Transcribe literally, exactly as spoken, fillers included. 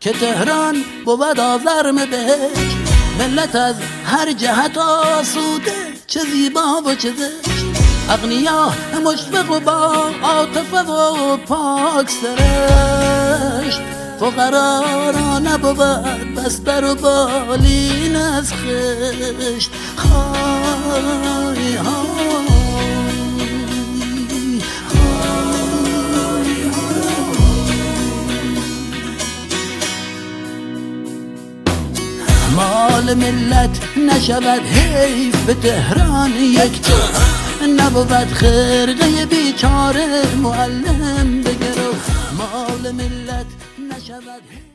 که تهران بود آزرم بهشت. ملت از هر جهت آسوده، چه زیبا و چه زشت. اغنیا مشفق و با عاطفه و پاک سرشت. فقرا را نبود بستر و بالین از خشت. خای های مال ملت نشود حیف به تهران یک جا، نبود خرقه بیچاره معلم بگرو. مال ملت نشود